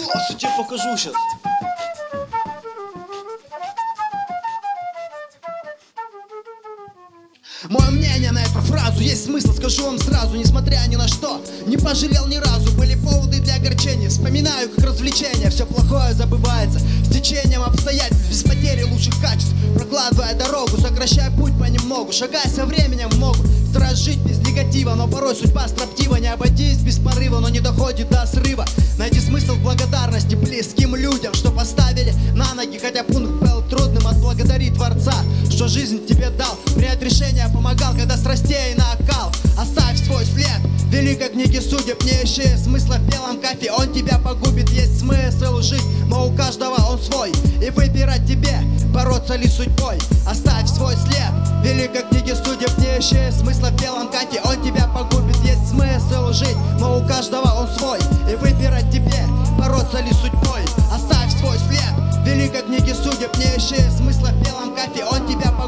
Класс, я тебе покажу сейчас. Мое мнение на эту фразу есть смысл, скажу вам сразу. Несмотря ни на что, не пожалел ни разу. Были поводы для огорчения, вспоминаю как развлечение. Все плохое забывается с течением обстоятельств, без потери лучших качеств. Прокладывая дорогу, сокращая путь понемногу, шагая со временем в ногу. Стараюсь жить без негатива, но порой судьба строптива. Не обойтись без порыва, но не доходит до срыва. Найди смысл в благодарности близким людям, что поставили на ноги, хотя пункт был трудным. Отблагодари Творца, что жизнь тебе дал. Принять решение помогал, когда страстей накал. Оставь свой след в великой книге судеб. Не ищи смысла в белом кофе, он тебя погубит. Есть смысл жить, но у каждого он свой. И выбирать тебе, бороться ли судьбой. Оставь свой след в великой книге судеб. Не ищи смысла в белом кофе, он тебя погубит. Есть смысл жить, но у каждого он свой. И выбирать тебе, бороться ли судьбой. Оставь свой след в великой книге судеб. Не ищи смысла в белом кофе, он тебя погубит.